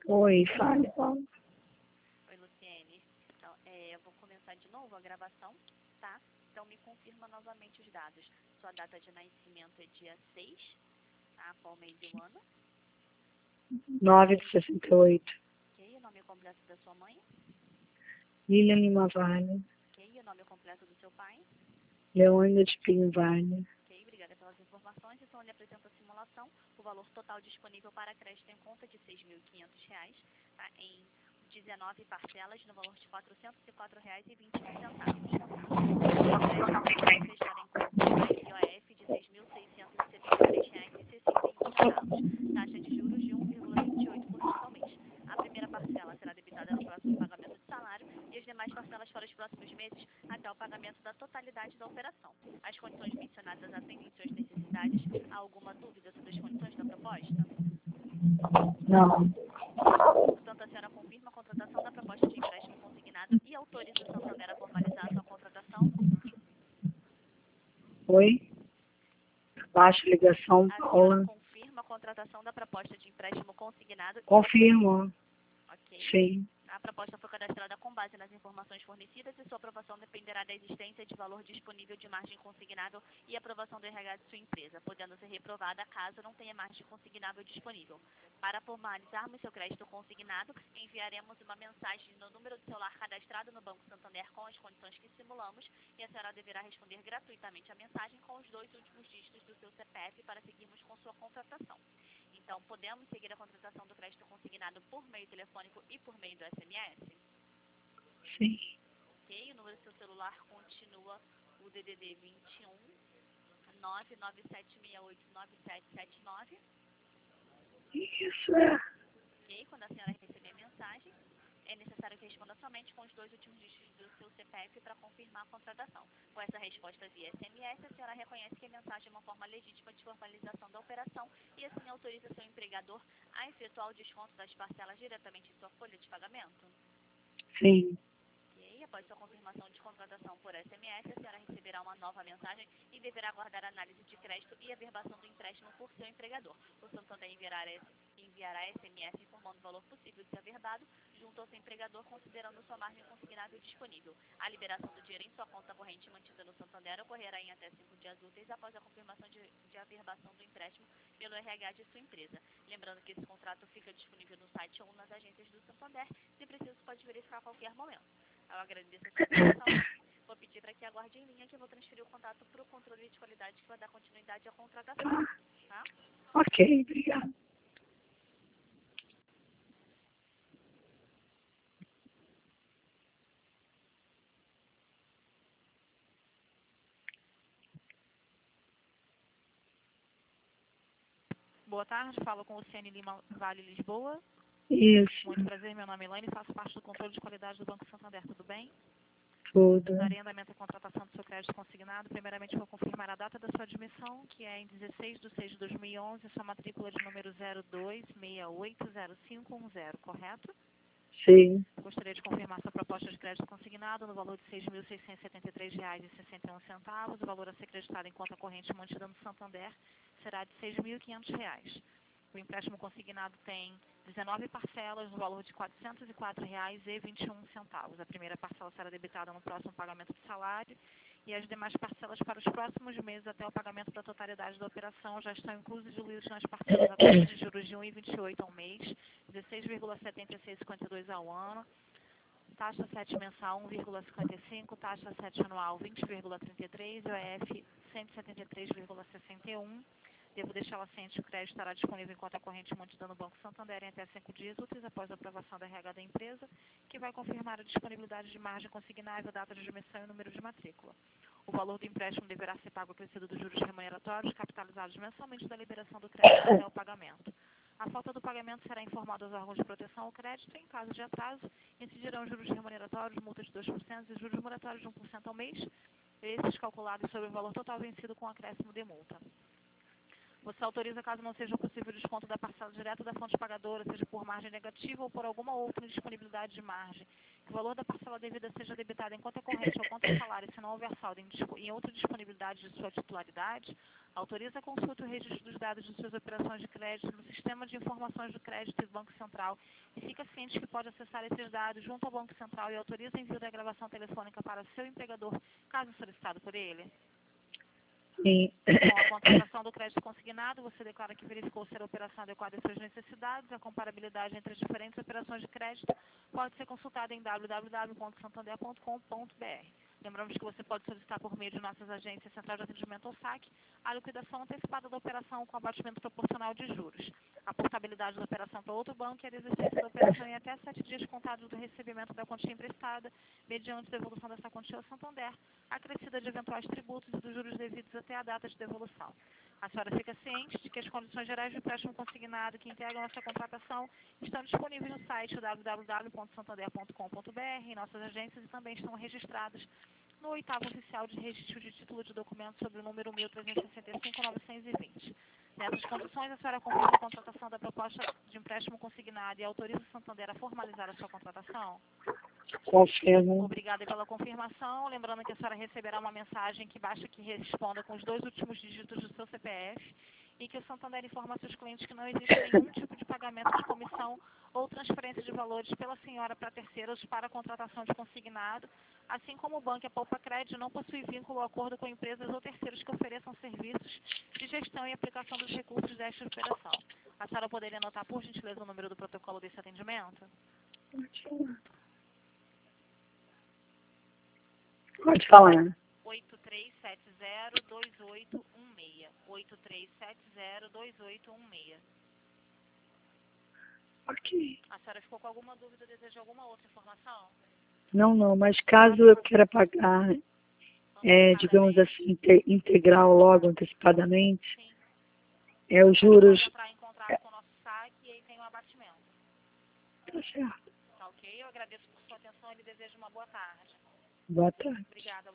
Oi, fale, Paulo. Oi, Luciene. Então, eu vou começar de novo a gravação, tá? Então, me confirma novamente os dados. Sua data de nascimento é dia 6, tá? Qual mês do ano? 9/68. Ok, o nome completo da sua mãe? Lilian Lima Vale. Ok, o nome completo do seu pai? Leônida de Pinho Vale. Ok, obrigada pelas informações. Então, ele apresenta a simulação. O valor total disponível para crédito em conta de R$ 6.500, tá? Em 19 parcelas, no valor de R$ 404,21. O crédito vai fechar em conta IOF de R$ 6.673,61. Taxa de juros de 1,28% ao mês. A primeira parcela será debitada no próximo pagamento de salário e as demais parcelas para os próximos meses até o pagamento da totalidade da operação. As condições mencionadas atendem suas necessidades. Há alguma dúvida sobre as condições da proposta? Não. Portanto, a senhora confirma a contratação da proposta de empréstimo consignado e autoriza o Santander a formalizar a sua contratação? Oi? Baixa ligação, A senhora Paula. confirma a contratação da proposta de empréstimo consignado? Confirmo. Ok. Sim. A proposta foi cadastrada com base nas informações fornecidas e sua aprovação dependerá da existência de valor disponível de margem consignável e aprovação do RH de sua empresa, podendo ser reprovada caso não tenha margem consignável disponível. Para formalizarmos seu crédito consignado, enviaremos uma mensagem no número de celular cadastrado no Banco Santander com as condições que simulamos e a senhora deverá responder gratuitamente a mensagem com os 2 últimos dígitos do seu CPF para seguirmos com sua contratação. Então, podemos seguir a contratação do crédito consignado por meio telefônico e por meio do SMS? Sim. Ok, o número do seu celular continua o DDD 21 997689779. Isso é. Ok, quando a senhora receber a mensagem, é necessário que responda somente com os 2 últimos dígitos do seu CPF para confirmar a contratação. Com essa resposta via SMS, a senhora reconhece que a mensagem é uma forma legítima de formalização da operação e assim autoriza seu empregador a efetuar o desconto das parcelas diretamente em sua folha de pagamento? Sim. Ok, após sua confirmação de contratação por SMS, a senhora receberá uma nova mensagem e deverá aguardar a análise de crédito e a verbação do empréstimo por seu empregador. O Santander enviará SMS informando o valor possível de ser averbado junto ao seu empregador, considerando sua margem consignável disponível. A liberação do dinheiro em sua conta corrente mantida no Santander ocorrerá em até 5 dias úteis após a confirmação de averbação do empréstimo pelo RH de sua empresa. Lembrando que esse contrato fica disponível no site ou nas agências do Santander. Se preciso, pode verificar a qualquer momento. Eu agradeço a sua atenção. Vou pedir para que aguarde em linha que eu vou transferir o contato para o controle de qualidade que vai dar continuidade à contratação. Tá? Ok, obrigada. Boa tarde, falo com Luciene Lima Vale, Lisboa. Isso. Muito prazer, meu nome é Elaine e faço parte do controle de qualidade do Banco Santander, tudo bem? Tudo. Darei andamento à contratação do seu crédito consignado. Primeiramente, vou confirmar a data da sua admissão, que é em 16/6/2011, sua matrícula de número 02680510, correto? Sim. Gostaria de confirmar sua proposta de crédito consignado no valor de R$ 6.673,61. O valor a ser creditado em conta corrente mantida no Santander será de R$ 6.500. O empréstimo consignado tem 19 parcelas no valor de R$ 404,21. A primeira parcela será debitada no próximo pagamento de salário e as demais parcelas para os próximos meses até o pagamento da totalidade da operação já estão inclusos e diluídos nas parcelas a taxa de juros de 1,28 ao mês, 16,7652 ao ano, taxa 7 mensal 1,55, taxa 7 anual 20,33 e o EF 173,61. Devo deixá-la ciente que o crédito estará disponível em conta corrente mantida no Banco Santander em até 5 dias úteis após a aprovação da RH da empresa, que vai confirmar a disponibilidade de margem consignável, data de admissão e número de matrícula. O valor do empréstimo deverá ser pago acrescido dos juros remuneratórios, capitalizados mensalmente da liberação do crédito até o pagamento. A falta do pagamento será informada aos órgãos de proteção ao crédito e, em caso de atraso, incidirão juros remuneratórios, multa de 2% e juros moratórios de 1% ao mês, esses calculados sobre o valor total vencido com acréscimo de multa. Você autoriza caso não seja possível o desconto da parcela direta da fonte pagadora, seja por margem negativa ou por alguma outra indisponibilidade de margem, que o valor da parcela devida seja debitado em conta corrente ou conta salário, se não houver saldo em outra disponibilidade de sua titularidade, autoriza a consulta e o registro dos dados de suas operações de crédito no Sistema de Informações do Crédito do Banco Central e fica ciente que pode acessar esses dados junto ao Banco Central e autoriza o envio da gravação telefônica para seu empregador, caso solicitado por ele. Sim. Com a contratação do crédito consignado, você declara que verificou ser a operação adequada às suas necessidades. A comparabilidade entre as diferentes operações de crédito pode ser consultada em www.santander.com.br. Lembramos que você pode solicitar por meio de nossas agências Central de Atendimento ou SAC a liquidação antecipada da operação com abatimento proporcional de juros. A portabilidade da operação para outro banco e a desistência da operação em até 7 dias contados do recebimento da quantia emprestada, mediante devolução dessa quantia ao Santander, acrescida de eventuais tributos e dos juros devidos até a data de devolução. A senhora fica ciente de que as condições gerais de empréstimo consignado que integram essa contratação estão disponíveis no site www.santander.com.br, em nossas agências, e também estão registradas no 8º Oficial de Registro de Título de Documento sobre o número 1365-920. Nessas condições, a senhora confirma a contratação da proposta de empréstimo consignado e autoriza o Santander a formalizar a sua contratação? Confirmo. Obrigada pela confirmação. Lembrando que a senhora receberá uma mensagem que basta que responda com os 2 últimos dígitos do seu CPF e que o Santander informa a seus clientes que não existe nenhum tipo de pagamento de comissão ou transferência de valores pela senhora para terceiros para a contratação de consignado, assim como o banco e a Poupa Crédito não possui vínculo ou acordo com empresas ou terceiros que ofereçam serviços de gestão e aplicação dos recursos desta operação. A senhora poderia anotar, por gentileza, o número do protocolo desse atendimento? Pode falar. 8370-2816. 8370-2816. Ok. A senhora ficou com alguma dúvida, deseja alguma outra informação? Não, mas caso eu queira pagar, digamos assim, integral logo antecipadamente, Sim. os Você pode juros. entrar em contato com o nosso saque e aí tem o abatimento. Tá certo. Tá ok? Eu agradeço por sua atenção e lhe desejo uma boa tarde. Boa tarde. Obrigada.